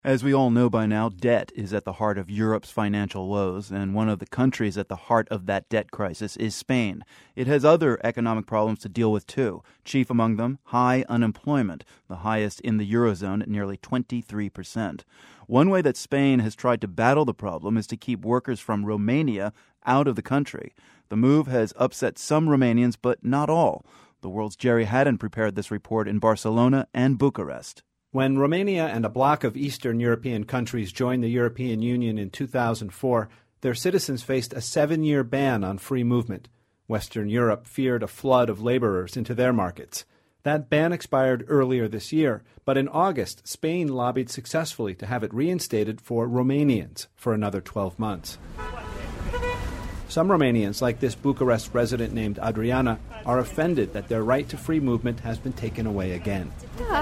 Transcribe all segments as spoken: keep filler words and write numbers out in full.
As we all know by now, debt is at the heart of Europe's financial woes, and one of the countries at the heart of that debt crisis is Spain. It has other economic problems to deal with, too. Chief among them, high unemployment, the highest in the Eurozone at nearly twenty-three percent. One way that Spain has tried to battle the problem is to keep workers from Romania out of the country. The move has upset some Romanians, but not all. The World's Jerry Haddon prepared this report in Barcelona and Bucharest. When Romania and a bloc of Eastern European countries joined the European Union in two thousand four, their citizens faced a seven-year ban on free movement. Western Europe feared a flood of laborers into their markets. That ban expired earlier this year, but in August, Spain lobbied successfully to have it reinstated for Romanians for another twelve months. Some Romanians, like this Bucharest resident named Adriana, are offended that their right to free movement has been taken away again.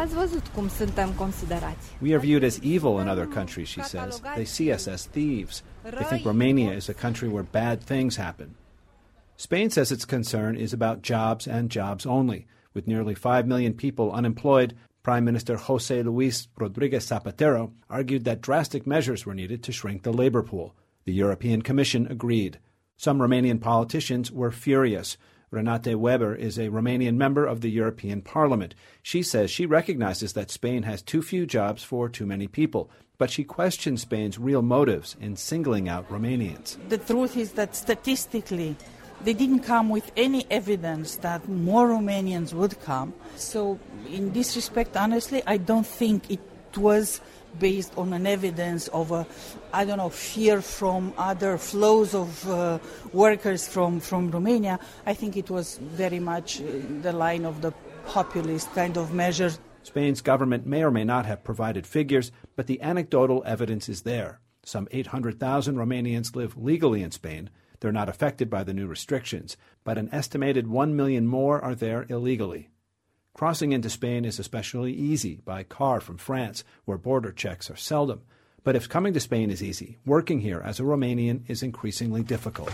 We are viewed as evil in other countries, she says. They see us as thieves. They think Romania is a country where bad things happen. Spain says its concern is about jobs and jobs only. With nearly five million people unemployed, Prime Minister José Luis Rodríguez Zapatero argued that drastic measures were needed to shrink the labor pool. The European Commission agreed. Some Romanian politicians were furious. Renate Weber is a Romanian member of the European Parliament. She says she recognizes that Spain has too few jobs for too many people, but she questions Spain's real motives in singling out Romanians. The truth is that statistically, they didn't come with any evidence that more Romanians would come. So in this respect, honestly, I don't think it was based on an evidence of a, I don't know, fear from other flows of uh, workers from, from Romania. I think it was very much the line of the populist kind of measures. Spain's government may or may not have provided figures, but the anecdotal evidence is there. Some eight hundred thousand Romanians live legally in Spain. They're not affected by the new restrictions, but an estimated one million more are there illegally. Crossing into Spain is especially easy by car from France, where border checks are seldom. But if coming to Spain is easy, working here as a Romanian is increasingly difficult.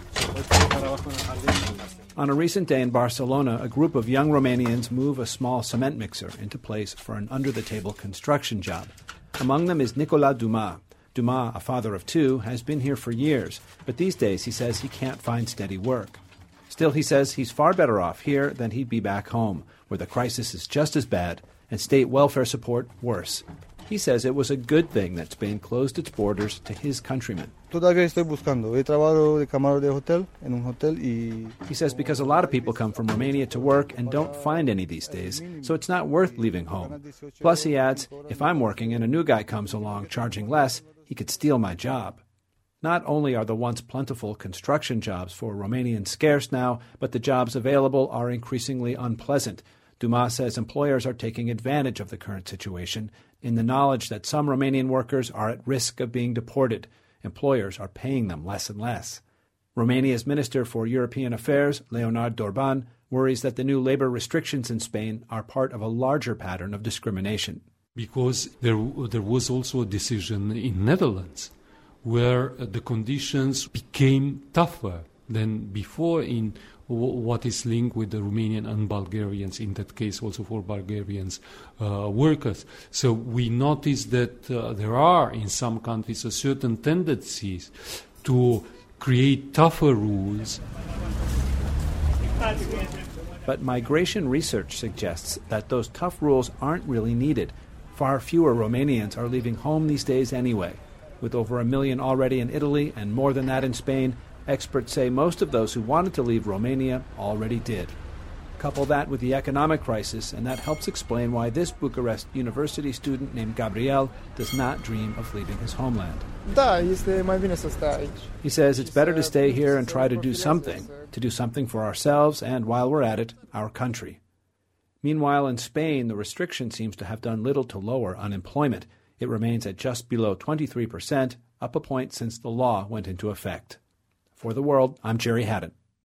On a recent day in Barcelona, a group of young Romanians move a small cement mixer into place for an under-the-table construction job. Among them is Nicolas Dumas. Dumas, a father of two, has been here for years, but these days he says he can't find steady work. Still, he says he's far better off here than he'd be back home, where the crisis is just as bad and state welfare support worse. He says it was a good thing that Spain closed its borders to his countrymen. He says because a lot of people come from Romania to work and don't find any these days, so it's not worth leaving home. Plus, he adds, if I'm working and a new guy comes along charging less, he could steal my job. Not only are the once plentiful construction jobs for Romanians scarce now, but the jobs available are increasingly unpleasant. Dumas says employers are taking advantage of the current situation in the knowledge that some Romanian workers are at risk of being deported. Employers are paying them less and less. Romania's Minister for European Affairs, Leonard Dorban, worries that the new labor restrictions in Spain are part of a larger pattern of discrimination. Because there, there was also a decision in Netherlands where the conditions became tougher than before in what is linked with the Romanian and Bulgarians, in that case also for Bulgarians uh, workers. So we notice that uh, there are in some countries a certain tendencies to create tougher rules. But migration research suggests that those tough rules aren't really needed. Far fewer Romanians are leaving home these days anyway. With over a million already in Italy and more than that in Spain, experts say most of those who wanted to leave Romania already did. Couple that with the economic crisis, and that helps explain why this Bucharest University student named Gabriel does not dream of leaving his homeland. He says it's better to stay here and try to do something, to do something for ourselves and, while we're at it, our country. Meanwhile, in Spain, the restriction seems to have done little to lower unemployment. It remains at just below twenty-three percent, up a point since the law went into effect. For The World, I'm Jerry Haddon.